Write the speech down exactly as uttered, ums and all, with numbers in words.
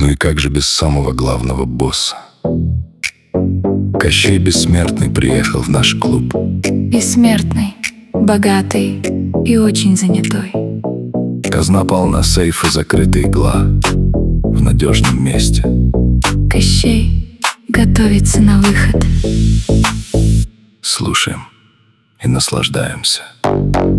и как же без самого главного босса? Кощей Бессмертный приехал в наш клуб. Бессмертный, богатый и очень занятой. Казна полна, сейфы закрыта, игла в надежном месте. Кощей готовится на выход. Слушаем и наслаждаемся.